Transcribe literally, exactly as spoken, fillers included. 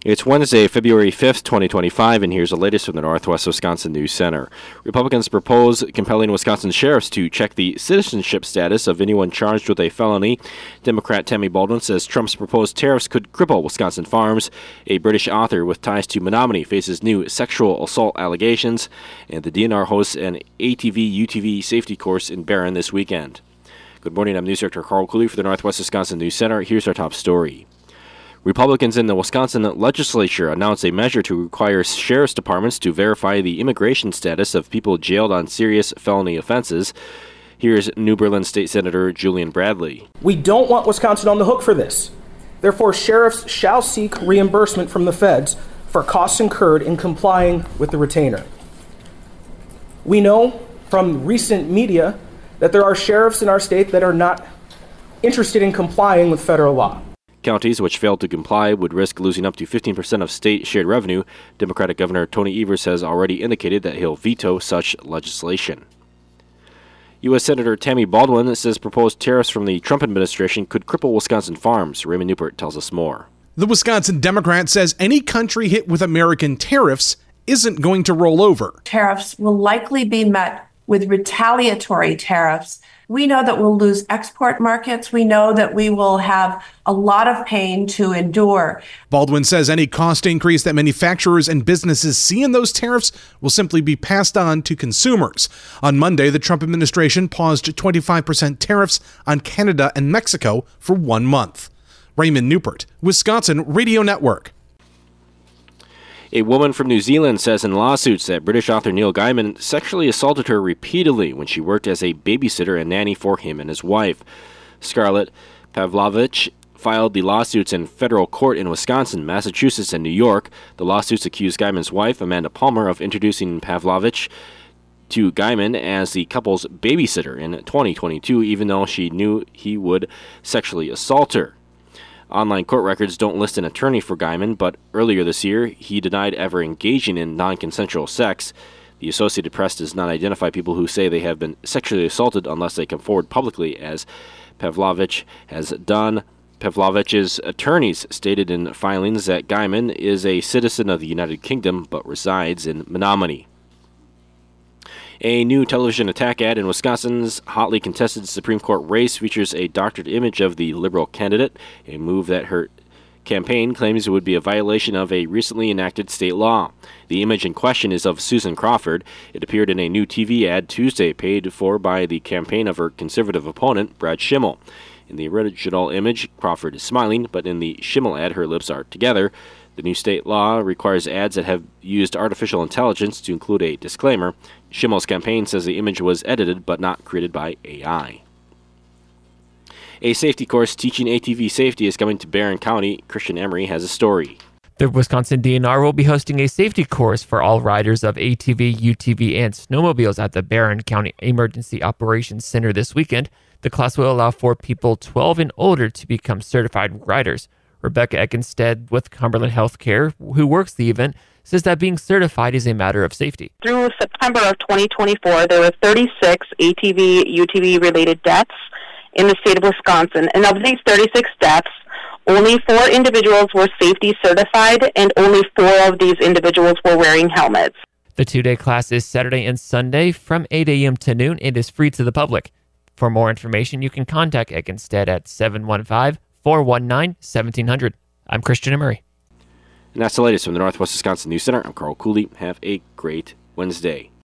It's Wednesday, February fifth, twenty twenty-five, and here's the latest from the Northwest Wisconsin News Center. Republicans propose compelling Wisconsin sheriffs to check the citizenship status of anyone charged with a felony. Democrat Tammy Baldwin says Trump's proposed tariffs could cripple Wisconsin farms. A British author with ties to Menominee faces new sexual assault allegations, and the D N R hosts an A T V U T V safety course in Barron this weekend. Good morning, I'm News Director Carl Cooley for the Northwest Wisconsin News Center. Here's our top story. Republicans in the Wisconsin legislature announced a measure to require sheriff's departments to verify the immigration status of people jailed on serious felony offenses. Here's New Berlin State Senator Julian Bradley. We don't want Wisconsin on the hook for this. Therefore, sheriffs shall seek reimbursement from the feds for costs incurred in complying with the retainer. We know from recent media that there are sheriffs in our state that are not interested in complying with federal law. Counties which failed to comply would risk losing up to fifteen percent of state shared revenue. Democratic Governor Tony Evers has already indicated that he'll veto such legislation. U S Senator Tammy Baldwin says proposed tariffs from the Trump administration could cripple Wisconsin farms. Raymond Newport tells us more. The Wisconsin Democrat says any country hit with American tariffs isn't going to roll over. Tariffs will likely be met with retaliatory tariffs. We know that we'll lose export markets. We know that we will have a lot of pain to endure. Baldwin says any cost increase that manufacturers and businesses see in those tariffs will simply be passed on to consumers. On Monday, the Trump administration paused twenty-five percent tariffs on Canada and Mexico for one month. Raymond Newport, Wisconsin Radio Network. A woman from New Zealand says in lawsuits that British author Neil Gaiman sexually assaulted her repeatedly when she worked as a babysitter and nanny for him and his wife. Scarlett Pavlovich filed the lawsuits in federal court in Wisconsin, Massachusetts, and New York. The lawsuits accuse Gaiman's wife, Amanda Palmer, of introducing Pavlovich to Gaiman as the couple's babysitter in twenty twenty-two, even though she knew he would sexually assault her. Online court records don't list an attorney for Gaiman, but earlier this year, he denied ever engaging in non-consensual sex. The Associated Press does not identify people who say they have been sexually assaulted unless they come forward publicly, as Pavlovich has done. Pavlovich's attorneys stated in filings that Gaiman is a citizen of the United Kingdom but resides in Menominee. A new television attack ad in Wisconsin's hotly contested Supreme Court race features a doctored image of the Liberal candidate, a move that her campaign claims would be a violation of a recently enacted state law. The image in question is of Susan Crawford. It appeared in a new T V ad Tuesday paid for by the campaign of her conservative opponent, Brad Schimmel. In the original image, Crawford is smiling, but in the Schimmel ad, her lips are together. The new state law requires ads that have used artificial intelligence to include a disclaimer. Schimmel's campaign says the image was edited but not created by A I. A safety course teaching A T V safety is coming to Barron County. Christian Emery has a story. The Wisconsin D N R will be hosting a safety course for all riders of A T V, U T V, and snowmobiles at the Barron County Emergency Operations Center this weekend. The class will allow for people twelve and older to become certified riders. Rebecca Eckenstead with Cumberland Healthcare, who works the event, says that being certified is a matter of safety. Through September of twenty twenty-four, there were thirty-six A T V, U T V-related deaths in the state of Wisconsin. And of these thirty-six deaths, only four individuals were safety certified, and only four of these individuals were wearing helmets. The two-day class is Saturday and Sunday from eight a.m. to noon. It is free to the public. For more information, you can contact Eckenstead at seven one five, four one nine, one seven zero zero. I'm Christian Emery. And that's the latest from the Northwest Wisconsin News Center. I'm Carl Cooley. Have a great Wednesday.